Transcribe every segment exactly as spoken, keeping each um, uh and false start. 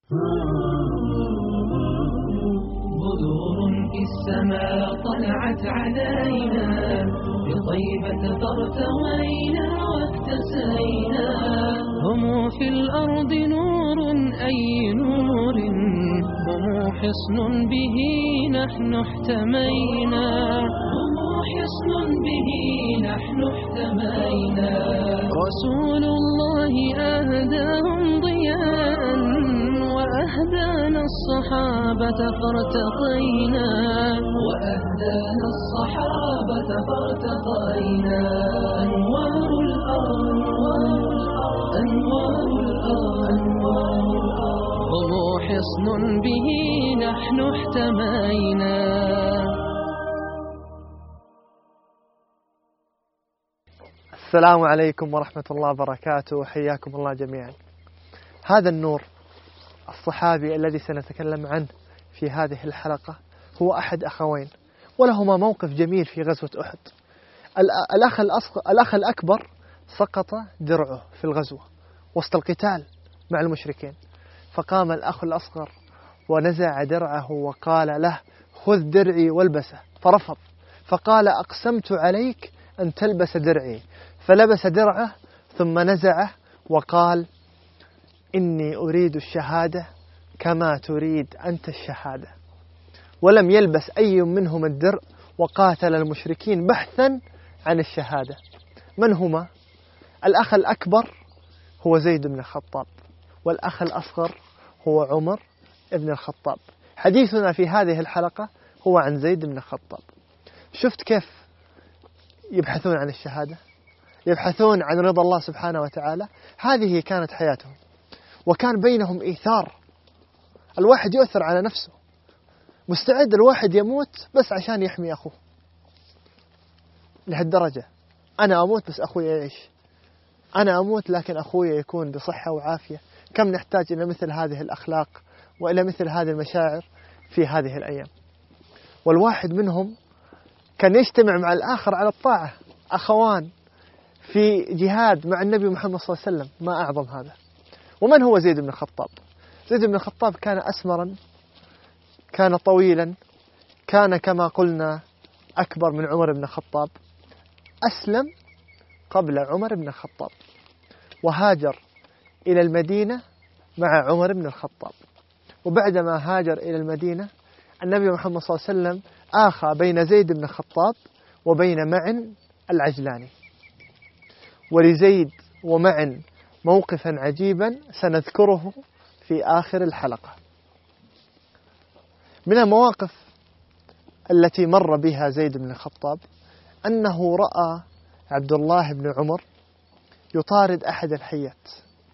بدور في السماء طلعت علينا، بطيبة فارتوينا واكتسينا. هم في الأرض نور أي نور، هم حصن به نحن احتمينا. هم حصن به نحن احتمينا. رسول الله أهداهم ضياء، وأهدانا الصحابة فارتقينا. وأهدانا الصحابة فارتقينا. أنوار الأرض أنوار الأرض هم حصن به نحن احتمينا. السلام عليكم ورحمة الله وبركاته، حياكم الله جميعا. هذا النور الصحابي الذي سنتكلم عنه في هذه الحلقة هو أحد أخوين، ولهما موقف جميل في غزوة أحد. الأخ, الأخ الأكبر سقط درعه في الغزوة وسط القتال مع المشركين، فقام الأخ الأصغر ونزع درعه وقال له: خذ درعي والبسه، فرفض، فقال: أقسمت عليك أن تلبس درعي، فلبس درعه ثم نزعه وقال: إني أريد الشهادة كما تريد أنت الشهادة. ولم يلبس أي منهم الدرع وقاتل المشركين بحثا عن الشهادة. من هما؟ الأخ الأكبر هو زيد بن الخطاب، والأخ الأصغر هو عمر بن الخطاب. حديثنا في هذه الحلقة هو عن زيد بن الخطاب. شفت كيف يبحثون عن الشهادة، يبحثون عن رضا الله سبحانه وتعالى. هذه كانت حياتهم، وكان بينهم إيثار. الواحد يؤثر على نفسه، مستعد الواحد يموت بس عشان يحمي أخوه. لهالدرجة أنا أموت بس أخوي يعيش، أنا أموت لكن أخوي يكون بصحة وعافية. كم نحتاج إلى مثل هذه الأخلاق وإلى مثل هذه المشاعر في هذه الأيام. والواحد منهم كان يجتمع مع الآخر على الطاعة، أخوان في جهاد مع النبي محمد صلى الله عليه وسلم. ما أعظم هذا. ومن هو زيد بن الخطاب؟ زيد بن الخطاب كان أسمرا، كان طويلا، كان كما قلنا أكبر من عمر بن الخطاب، أسلم قبل عمر بن الخطاب، وهاجر إلى المدينة مع عمر بن الخطاب. وبعدما هاجر إلى المدينة النبي محمد صلى الله عليه وسلم آخى بين زيد بن الخطاب وبين معن العجلاني. ولزيد ومعن موقفا عجيبا سنذكره في آخر الحلقة. من المواقف التي مر بها زيد بن الخطاب أنه رأى عبد الله بن عمر يطارد أحد الحيات،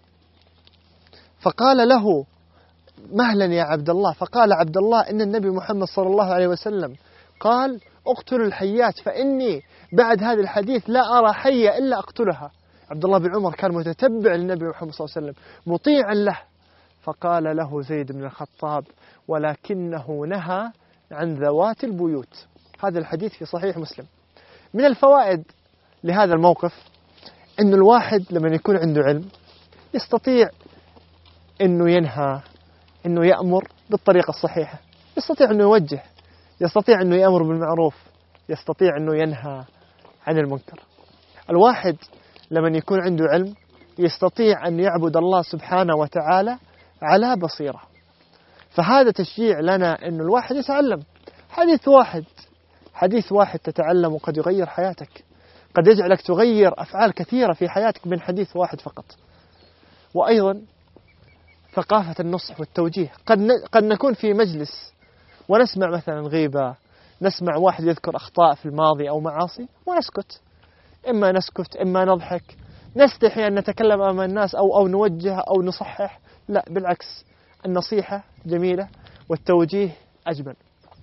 فقال له: مهلا يا عبد الله. فقال عبد الله: إن النبي محمد صلى الله عليه وسلم قال: اقتلوا الحيات، فإني بعد هذا الحديث لا أرى حية إلا أقتلها. عبد الله بن عمر كان متتبع للنبي محمد صلى الله عليه وسلم، مطيعا له. فقال له زيد بن الخطاب: ولكنه نهى عن ذوات البيوت. هذا الحديث في صحيح مسلم. من الفوائد لهذا الموقف أن الواحد لما يكون عنده علم يستطيع أنه ينهى، أنه يأمر بالطريقة الصحيحة، يستطيع أنه يوجه، يستطيع أنه يأمر بالمعروف، يستطيع أنه ينهى عن المنكر. الواحد لما يكون عنده علم يستطيع أن يعبد الله سبحانه وتعالى على بصيرة. فهذا تشجيع لنا أن الواحد يتعلم. حديث واحد حديث واحد تتعلم قد يغير حياتك، قد يجعلك تغير أفعال كثيرة في حياتك من حديث واحد فقط. وأيضا ثقافة النصح والتوجيه. قد قد نكون في مجلس ونسمع مثلا غيبة، نسمع واحد يذكر أخطاء في الماضي أو معاصي ونسكت. إما نسكت إما نضحك، نستحي أن نتكلم أمام الناس أو أو نوجه أو نصحح. لا، بالعكس، النصيحة جميلة والتوجيه أجمل.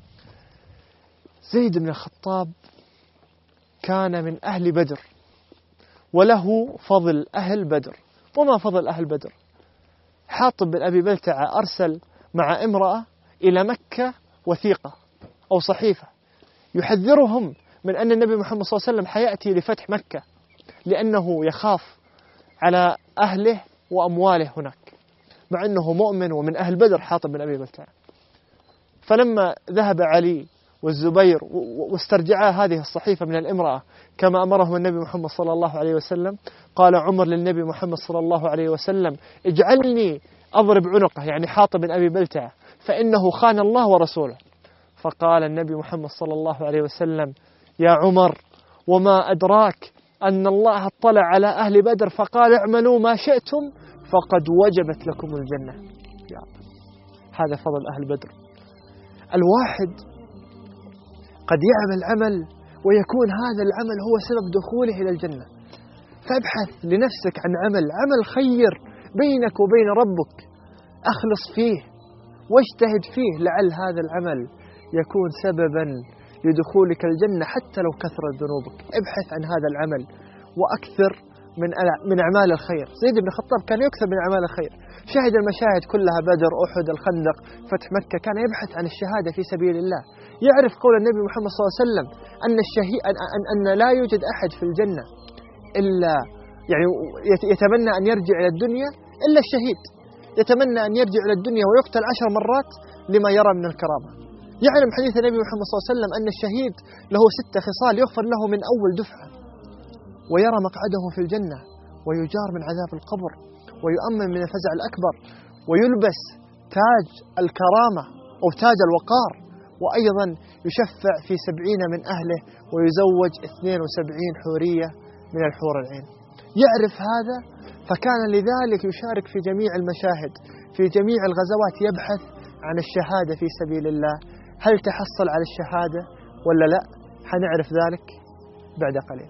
زيد بن الخطاب كان من أهل بدر، وله فضل أهل بدر. وما فضل أهل بدر؟ حاطب بن أبي بلتعة أرسل مع امرأة إلى مكة وثيقة أو صحيفة يحذرهم من أن النبي محمد صلى الله عليه وسلم حيأتي لفتح مكة، لأنه يخاف على أهله وأمواله هناك. مع أنه مؤمن ومن أهل بدر حاطب بن أبي بلتعة. فلما ذهب علي والزبير واسترجعا هذه الصحيفة من الامرأة كما أمرهم النبي محمد صلى الله عليه وسلم، قال عمر للنبي محمد صلى الله عليه وسلم: اجعلني أضرب عنقه، يعني حاطب بن أبي بلتعة، فإنه خان الله ورسوله. فقال النبي محمد صلى الله عليه وسلم: يا عمر، وما أدراك أن الله اطلع على أهل بدر فقال: اعملوا ما شئتم فقد وجبت لكم الجنة. يا هذا فضل أهل بدر. الواحد قد يعمل عمل ويكون هذا العمل هو سبب دخوله إلى الجنة، فابحث لنفسك عن عمل عمل خير بينك وبين ربك، أخلص فيه واجتهد فيه، لعل هذا العمل يكون سببا لدخولك الجنة حتى لو كثرت ذنوبك. ابحث عن هذا العمل وأكثر من من أعمال الخير. زيد بن الخطاب كان يكثر من أعمال الخير، شهد المشاهد كلها، بدر، أحد، الخندق، فتح مكة، كان يبحث عن الشهادة في سبيل الله. يعرف قول النبي محمد صلى الله عليه وسلم أن الشهيد أن, أن, أن لا يوجد أحد في الجنة إلا يعني يتمنى أن يرجع إلى الدنيا إلا الشهيد، يتمنى أن يرجع إلى الدنيا ويقتل عشر مرات لما يرى من الكرامة. يعلم حديث النبي محمد صلى الله عليه وسلم أن الشهيد له ست خصال يغفر له من أول دفعة، ويرى مقعده في الجنة، ويجار من عذاب القبر، ويؤمن من الفزع الأكبر، ويلبس تاج الكرامة أو تاج الوقار، وأيضا يشفع في سبعين من أهله، ويزوج اثنين وسبعين حورية من الحور العين. يعرف هذا، فكان لذلك يشارك في جميع المشاهد، في جميع الغزوات، يبحث عن الشهادة في سبيل الله. هل تحصل على الشهادة ولا لا؟ حنعرف ذلك بعد قليل.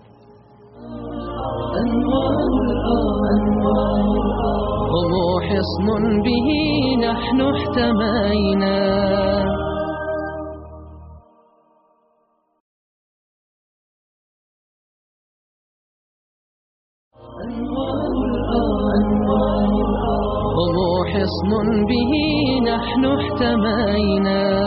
هم حصن به نحن احتمينا. هم حصن به نحن احتمينا.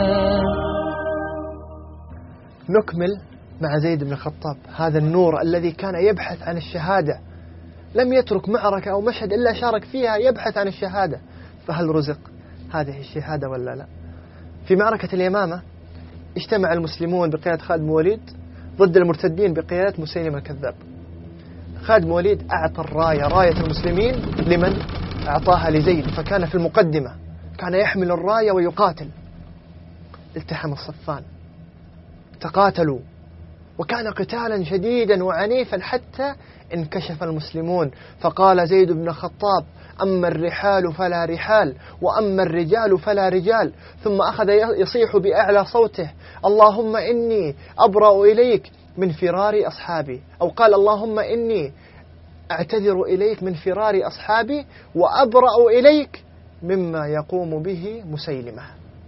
نكمل مع زيد بن الخطاب، هذا النور الذي كان يبحث عن الشهادة، لم يترك معركة أو مشهد إلا شارك فيها يبحث عن الشهادة. فهل رزق هذه الشهادة ولا لا؟ في معركة اليمامة اجتمع المسلمون بقيادة خالد بن وليد ضد المرتدين بقيادة مسيلمة الكذاب. خالد بن وليد أعطى الراية، راية المسلمين، لمن؟ أعطاها لزيد، فكان في المقدمة، كان يحمل الراية ويقاتل. التحم الصفان، تقاتلوا، وكان قتالا شديدا وعنيفا حتى انكشف المسلمون. فقال زيد بن الخطاب: أما الرحال فلا رحال، وأما الرجال فلا رجال. ثم أخذ يصيح بأعلى صوته: اللهم إني أبرأ إليك من فرار أصحابي، أو قال: اللهم إني أعتذر إليك من فرار أصحابي، وأبرأ إليك مما يقوم به مسيلمة.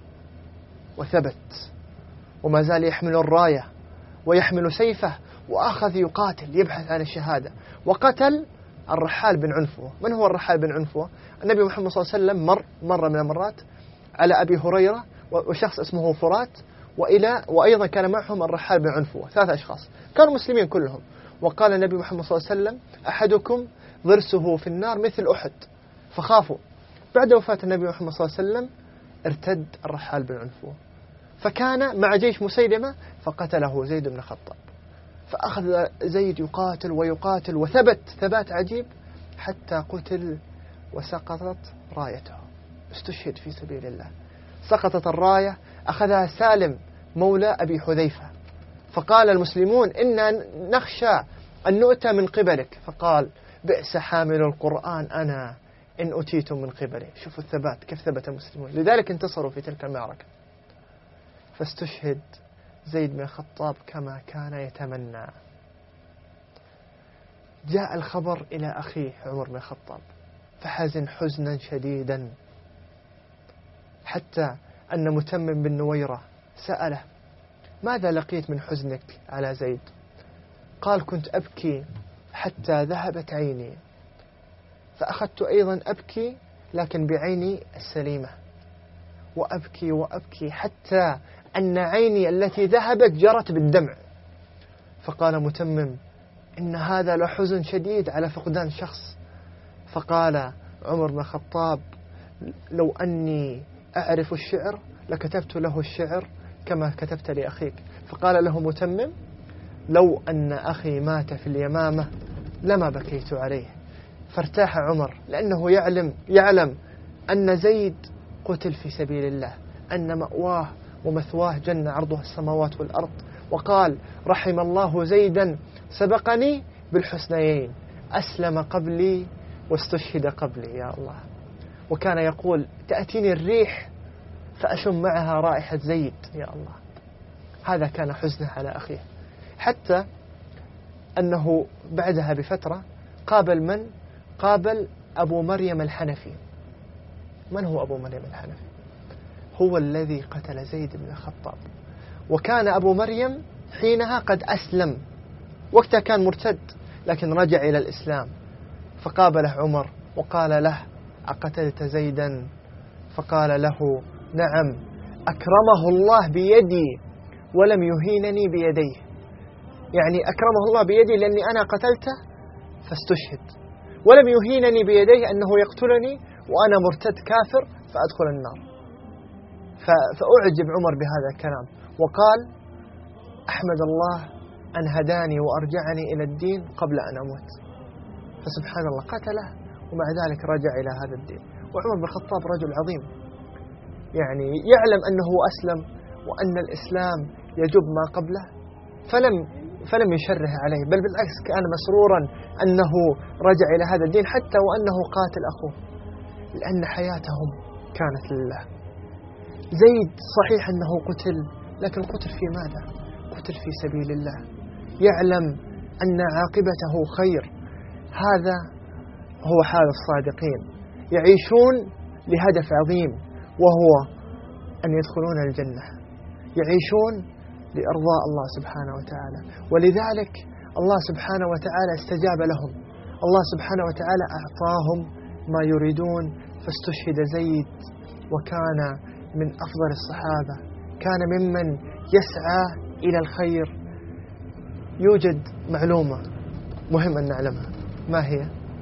وثبت، وما زال يحمل الراية ويحمل سيفه، وأخذ يقاتل يبحث عن الشهادة. وقتل الرحال بن عنفوة. من هو الرحال بن عنفوة؟ النبي محمد صلى الله عليه وسلم مر مرة من المرات على أبي هريرة وشخص اسمه فرات، وإلى وأيضا كان معهم الرحال بن عنفوة، ثلاثة أشخاص كانوا مسلمين كلهم. وقال النبي محمد صلى الله عليه وسلم: أحدكم ضرسه في النار مثل أحد. فخافوا. بعد وفاة النبي محمد صلى الله عليه وسلم ارتد الرحال بن عنفوة، فكان مع جيش مسيلمة، فقتله زيد بن الخطاب. فأخذ زيد يقاتل ويقاتل، وثبت ثبات عجيب حتى قتل وسقطت رايته، استشهد في سبيل الله. سقطت الراية، أخذها سالم مولى أبي حذيفة، فقال المسلمون: إنا نخشى أن نؤتى من قبلك. فقال: بئس حامل القرآن أنا إن أتيتم من قبله. شوفوا الثبات، كيف ثبت المسلمون، لذلك انتصروا في تلك المعركة. فاستشهد زيد بن الخطاب كما كان يتمنى. جاء الخبر إلى أخيه عمر بن الخطاب، فحزن حزنا شديدا، حتى أن متمم بن نويرة سأله: ماذا لقيت من حزنك على زيد؟ قال: كنت أبكي حتى ذهبت عيني، فأخذت أيضا أبكي لكن بعيني السليمة، وأبكي وأبكي حتى أن عيني التي ذهبت جرت بالدمع. فقال متمم: إن هذا لحزن شديد على فقدان شخص. فقال عمر بن الخطاب: لو أني أعرف الشعر لكتبت له الشعر كما كتبت لأخيك. فقال له متمم: لو أن أخي مات في اليمامة لما بكيت عليه. فارتاح عمر لأنه يعلم, يعلم أن زيد قتل في سبيل الله، أن مأواه ومثواه جنة عرضها السماوات والأرض. وقال: رحم الله زيدا سبقني بالحسنيين، أسلم قبلي واستشهد قبلي. يا الله. وكان يقول: تأتيني الريح فأشم معها رائحة زيد. يا الله. هذا كان حزنه على أخيه، حتى أنه بعدها بفترة قابل من؟ قابل أبو مريم الحنفي. من هو أبو مريم الحنفي؟ هو الذي قتل زيد بن الخطاب. وكان أبو مريم حينها قد أسلم، وقتها كان مرتد لكن رجع إلى الإسلام. فقابله عمر وقال له: أقتلت زيدا؟ فقال له: نعم، أكرمه الله بيدي ولم يهينني بيديه. يعني أكرمه الله بيدي لأني أنا قتلته فاستشهد، ولم يهينني بيديه أنه يقتلني وأنا مرتد كافر فأدخل النار. فأعجب عمر بهذا الكلام وقال: أحمد الله أن هداني وأرجعني إلى الدين قبل أن أموت. فسبحان الله قتله ومع ذلك رجع إلى هذا الدين. وعمر بن الخطاب رجل عظيم، يعني يعلم أنه أسلم وأن الإسلام يجب ما قبله، فلم فلم يشره عليه، بل بالعكس كان مسرورا أنه رجع إلى هذا الدين حتى وأنه قاتل أخوه، لأن حياتهم كانت لله. زيد صحيح أنه قتل، لكن قتل في ماذا؟ قتل في سبيل الله، يعلم أن عاقبته خير. هذا هو حال الصادقين، يعيشون لهدف عظيم وهو أن يدخلون الجنة، يعيشون لإرضاء الله سبحانه وتعالى. ولذلك الله سبحانه وتعالى استجاب لهم، الله سبحانه وتعالى أعطاهم ما يريدون. فاستشهد زيد وكان من أفضل الصحابة، كان ممن يسعى إلى الخير. يوجد معلومة مهم أن نعلمها، ما هي؟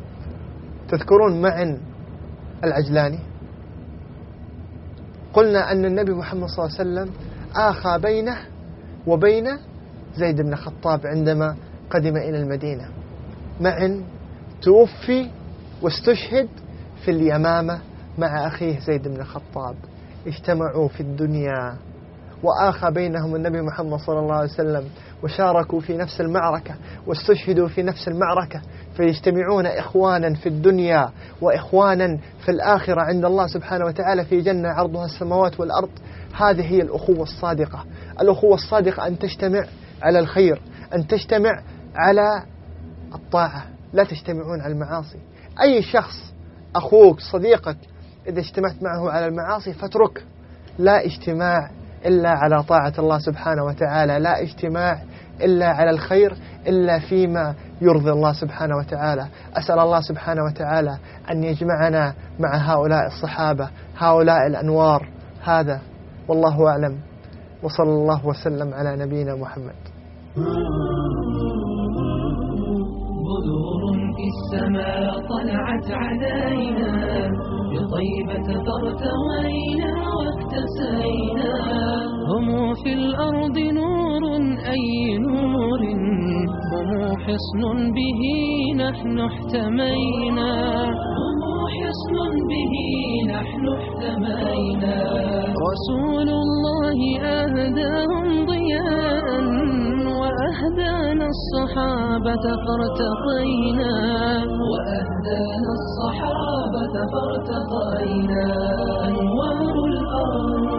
تذكرون معن العجلاني؟ قلنا أن النبي محمد صلى الله عليه وسلم آخى بينه وبين زيد بن الخطاب عندما قدم إلى المدينة. معن توفي واستشهد في اليمامة مع أخيه زيد بن الخطاب، اجتمعوا في الدنيا وآخى بينهم النبي محمد صلى الله عليه وسلم، وشاركوا في نفس المعركة واستشهدوا في نفس المعركة، فيجتمعون إخوانا في الدنيا وإخوانا في الآخرة عند الله سبحانه وتعالى في جنة عرضها السماوات والأرض. هذه هي الأخوة الصادقة. الأخوة الصادقة أن تجتمع على الخير، أن تجتمع على الطاعة، لا تجتمعون على المعاصي. أي شخص أخوك صديقك إذا اجتمعت معه على المعاصي فاترك، لا اجتماع إلا على طاعة الله سبحانه وتعالى، لا اجتماع إلا على الخير إلا فيما يرضي الله سبحانه وتعالى. أسأل الله سبحانه وتعالى أن يجمعنا مع هؤلاء الصحابة، هؤلاء الأنوار. هذا والله أعلم، وصلى الله وسلم على نبينا محمد. بدور في السماء طلعت علينا، بطيبة فارتوينا واكتسينا. هم في الأرض نور، أي نور، هم حصن به نحن احتمينا، هم حصن به نحن احتمينا. رسول الله أهداهم ضياء وأهدانا الصحابة فارتقينا، وأهدانا الصحابة فارتقينا. أنوار الأرض